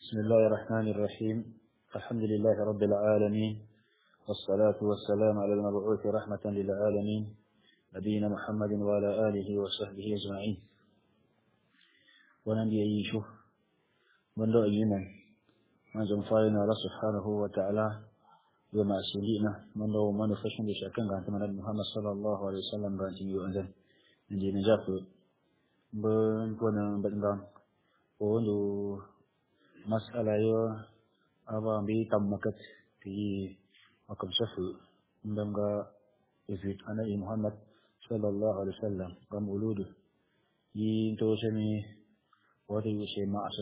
بسم الله الرحمن الرحيم. الحمد لله رب العالمين، والصلاة والسلام على المبعوث رحمة للعالمين نبينا محمد وعلى آله وصحبه أجمعين. ونبي يشوف من دو أيمن من زنفاينا الله سبحانه وتعالى وما سلينا من دو من فشن بشأكن عن تمنى محمد صلى الله عليه وسلم بانتي يؤذن من دي نجاف بن بدنغان ونو مسألة أبا بي تمكت في مكان شفو عندما يزيد أنا محمد صلى الله عليه وسلم قام ولوده ينتوشني وذي شيء معشه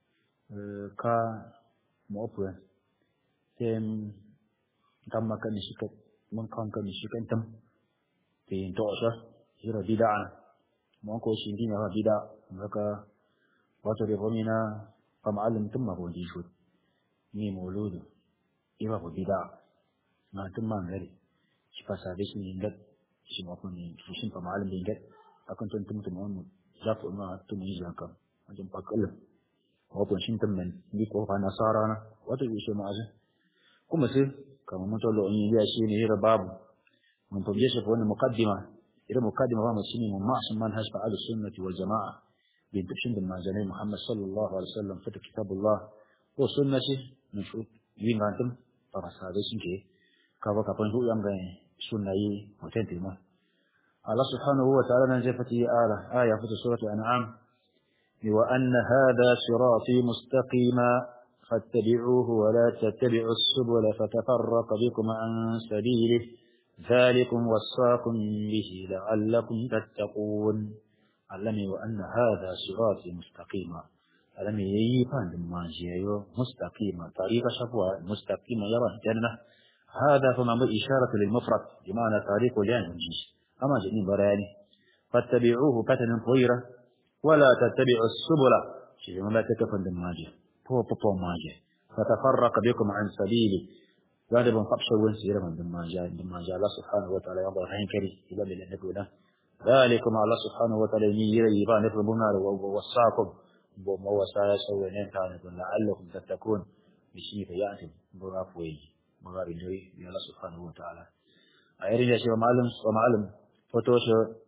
كا مؤبرا تم تمكت نشكت من كان كنشكت تم ينتوشه يرى بدعة ما كو شيء هذا بدعة mereka waktu dia pemina pemalam tu mah boleh disebut ni maulud iba berbeda nah teman dari siapa sahaja sini ingat semua pun ni musim pemalam ingat akan tentu teman jatuh mah tu menjangkau macam pakal walaupun sini teman di kota Nasara na waktu itu semua aja aku masih kamu mau tolong ini dia sini hira babu memperbiasa pun mukaddimah ira mukaddimah masih ni memasang manhaj al-sunnah wal jamaah بنتشند المعجنين محمد صلى الله عليه وسلم في كتاب الله وسنة نشوف وين عندهم ترى هذا شيء كذا كابن هو يوم كان سنة متنتي ما الله سبحانه وتعالى نزفتي آية في سورة الأنعام وأن هذا صراطي مستقيما فاتبعوه ولا تتبعوا السبل فتفرق بكم عن سبيله ذلكم وصاكم به لعلكم تتقون علمي وأن هذا صراطي مستقيما علمي يفان الماجيو مستقيما طريق شفوة مستقيما يرى الجنة هذا فما إشارة للمفرد بمعنى طريق جانب الجنس أما جنين براني فاتبعوه فتنا طويرة ولا تتبعوا السبل شيء لا تكفن الماجي فو ماجي فتفرق بكم عن سبيلي غالبا قبشوا ونسيرا من دماجا الله سبحانه وتعالى يضع حين كري إلى من النبوة ذلكم الله سبحانه وتعالى يرى نفربنا ووصاكم بما وصايا سوينين كانت لعلكم تتقون بشيء يأتي برافوي مغاري نوي يا الله سبحانه وتعالى أيرين يا شيخ ومعلم فتوش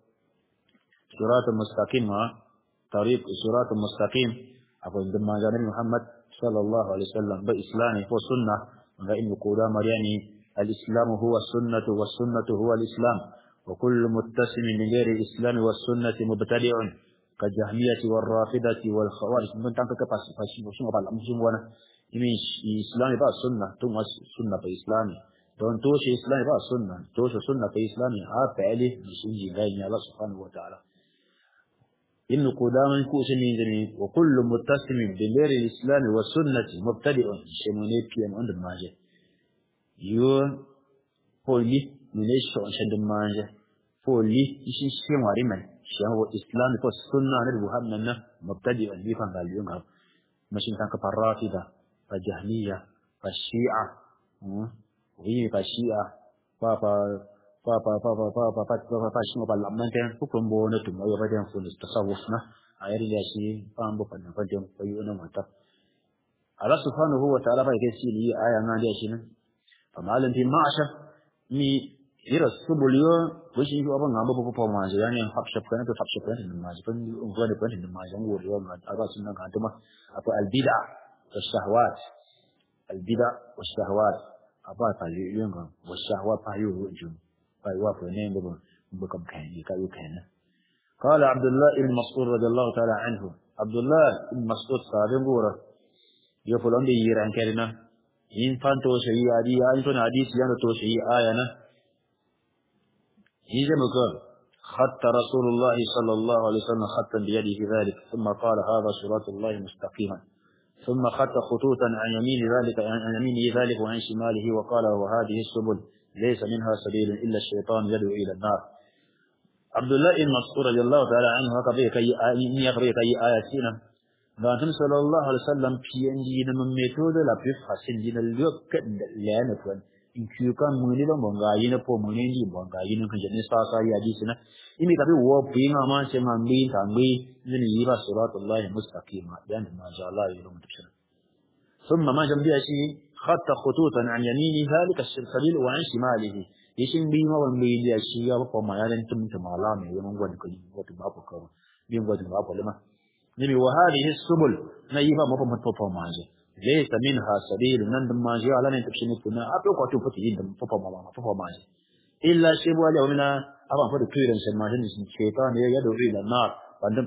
صراط المستقيم طريق صراط المستقيم أقول عندما جاء محمد صلى الله عليه وسلم بإسلامه وسنة وإن قدام يعني الإسلام هو السنة والسنة هو الإسلام وكل متسم من غير الإسلام والسنة مبتدع كالجهمية والرافضة والخوارج من تانك كفاسي وشنو بعد أمشون وانا يمين إسلام بقى السنة ثم السنة في إسلام دون توش إسلام بقى السنة توش السنة في إسلام عارف عليه بسنجي غير الله سبحانه وتعالى إن قدام كوس من ذنب وكل متسم من غير الإسلام والسنة مبتدع شموني بيام عند الماجد يون هولي من إيش عشان الماجد فولي يشين شيء معرمن شيء هو الإسلام والسنة نربوها مننا مبتدئ بيفهم باليوم هم ماشي كان كفرافدة فجهمية فالشيعة وهي فالشيعة شنو بالأمانة كان بكم بونتم أو بدين في التصوفنا أيري لاشي فهم بكم بدين فيونا متى الله سبحانه وتعالى فيكسي لي آية ما ليشين فمعلم في معشر مي ira subulio wishi yu abang ngabo popo maje yani hapshap kana to hapshap kana din maje kan ngone kan din maje ngori yo ngad aba sunna kan to ma apa al bid'ah was shahawat apa ta yu yu ngam was shahawat pa yu jum pa wa fa ne bo kam kan ni ka yu kana قال عبد الله بن مسعود رضي الله تعالى عنه عبد الله بن مسعود صاحب بورا يقول عندي يران كرنا in fanto shi adi ayin to hadisi yana to shi ayana يجمع خط رسول الله صلى الله عليه وسلم خطا بيده ذلك ثم قال هذا صراط الله مستقيما ثم خط خطوطا عن يمينه ذلك وعن شماله وقال وهذه السبل ليس منها سبيل إلا الشيطان يدعو إلى النار عبد الله بن مسعود رضي الله تعالى عنه هكذا يقرأ أي آياتنا فأنتم صلى الله عليه وسلم في أنجينا من ميثود لا بيفحسن دين اليوك لأنه in kukan muni lo mongai na po muni ni mongai na kan jenis sasa ya di sana ini tapi wo pinga ma se mambi tambi ni iba suratullah mustaqima dan majallah yulum tafsir ثم ما جنب شيء خط خطوطا عن يمين ذلك السبيل وعن شماله يشين بما والميل شيء وما يلن تم لا من يوم قد كل وتبقى كذا بيوم قد ما لما نبي وهذه السبل نيفا ما بمن ماجي ليس منها سبيل نند ماجي على أن تبشين كنا أبلغ تفتين دم ماجي إلا شيء ولا ومنا أبغى فد كيرن سماجين الشيطان يدعو إلى النار بعدين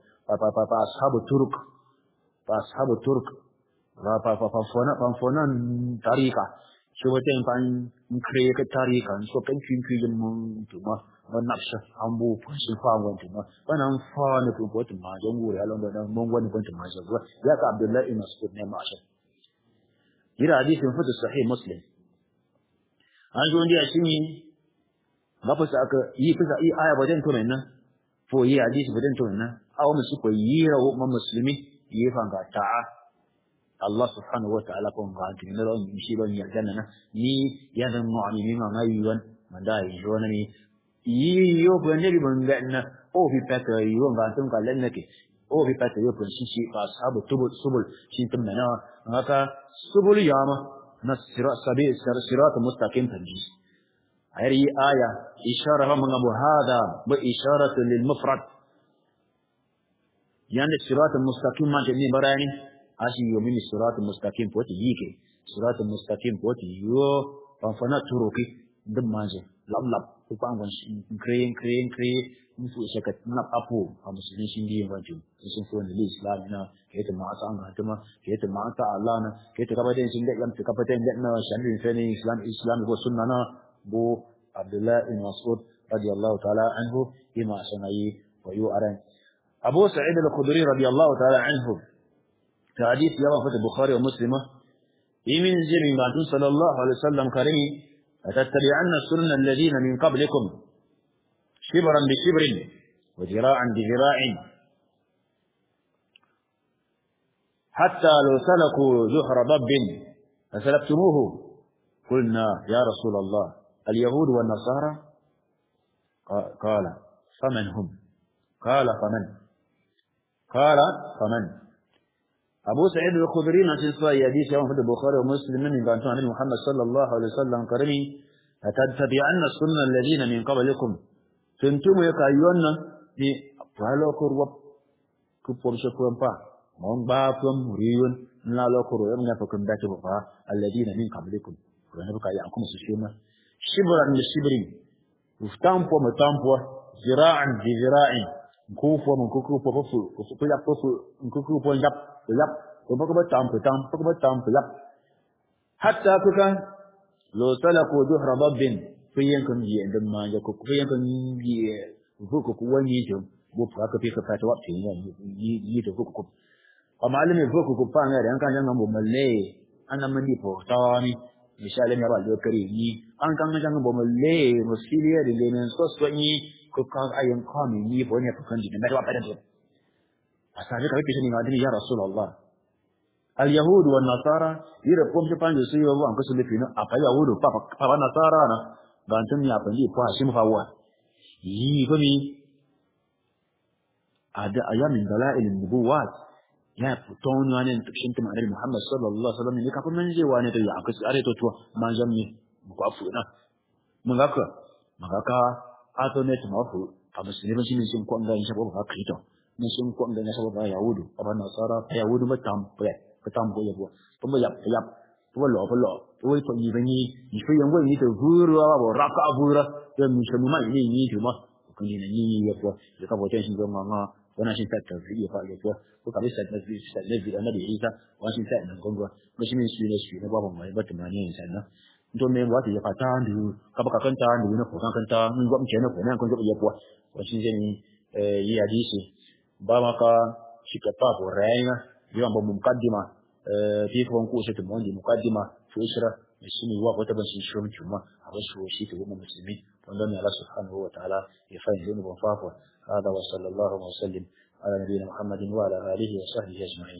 أصحاب الترك فانفونا تاريخا شو بتين فان نكريك تاريخا شو كان في جمون تما ونفسه أمبو فشل فاون تما ونفان تبوت ما جمهور على أنه مونغون كنت ما جوا يا عبد الله إن أسكت نعم عشان يرى حديث في الصحيح مسلم أنجو عندي أشيني ما بس يفز آية بدين تومنا فو حديث بدين تومنا أو مسكوا يرى مسلمي يفهم قطعة Allah subhanahu wa ta'ala ko nganti ne ron shi ban ya janna ni ya dan mu'mini ma mai yuwan manda yo na ni yo ko ne bi ban ganna o bi pata yo ngantum ka len nake o bi pata yo ko shi fa ashabu subul shi tumna haka subul yama na sirat mustaqim tanji ayri aya ishara man abu hada bi isharatu lil mufrad yani sirat mustaqim ma ni barani ashi yomin siratul mustaqim poti yike siratul mustaqim poti yo panfana turuki ndum manje lab ku pangon kreen musu shaka na apu a musulmin shi ndiye wanju sun fo ne islam na kete ma asa an hatuma kete ma asa Allah na kete ka baden shin da yam ka baden da na shanin fene islam ko sunna na bu Abdullah ibn Mas'ud radiyallahu ta'ala anhu bima sanayi wa yu aran Abu Sa'id al-Khudri radiyallahu ta'ala anhu حديث يروى في البخاري ومسلم من زمن بعد صلى الله عليه وسلم كريم أتتبعن السنن الذين من قبلكم شبرا بشبر وذراعا بذراع حتى لو سلكوا جحر ضب فسلكتموه قلنا يا رسول الله اليهود والنصارى قال فمن هم قال فمن أبو سعيد الخدري نسي صحيح حديث يوم في البخاري ومسلم من كان عن محمد صلى الله عليه وسلم كرمي أتتبعن السنة الذين من قبلكم تنتم يكايون ni palo kurwa kupor shakwan pa mon ba pum riyon na lo kuro yam na fakun da ta ba alladina min qablikum wani buka ya kuma su shema shibran li shibrin uftampo matampo zira'an bi zira'in kufu mun kuku pofu ku ya pofu kuku po yap ko ba tampo yap hatta kuka lo salaku juhra dabbin fiyan kun ji inda ma ya ku fiyan kun ji fuku ku wani jo bu fa ka fi ka fata wa tin yi to fuku amma alimi fuku ku fa ne an kan jan mo malle an nan mandi po tawani misali ne ba do kare ni an kan jan mo malle musiliya de ne so so ni ko ka ayan kami ni bo ne kan ji ne ba pa da asabe ka fi ni ngadini ya rasulullah al yahud wa nasara yira ko mi pa su yo an ko su lefina apa yahudu pa nasara na gantum ya pa ni po ashim fa wa yi ko ni ada ayamin dalail nubuwat ya puton wani tukshin ta ma'anar Muhammad sallallahu alaihi wasallam ne kafin man je wani da ya aka tsare to man jammi ku afuna mun haka ato ne ta mafu a musulmi shi ne sun ko an ga shi ba ka kito mun sun ko an ga shi ba yahudu ba nasara yahudu ba tam ko yabo kuma yap to lo to to yi bani ni fa yango ni to gurwa ba raka abura to mun shi mu mai ni to ma kun ni ni yabo da ka botan shi ga mama wannan shi ta tafiye fa yabo ko ka bisa da nabi annabi Isa wannan ta nan gongo ko shi min shi ne babu mai ba tumani ne sannan to me wata ya fata ndu ka baka kanta ndu ne ko kanta mun go mce ne ko nan kun go yabo wannan shi ne yi hadisi ba maka shi ka fa ko rayna yawan ba mukaddima fi ko ko shi tumon di mukaddima fi ishra shi ne wa wata ban shi shi kuma a wasu shi to mu musulmi wanda ne Allah subhanahu wa ta'ala ya fa yin ban fa hada wa sallallahu wa sallim على نبينا محمد وعلى آله وصحبه أجمعين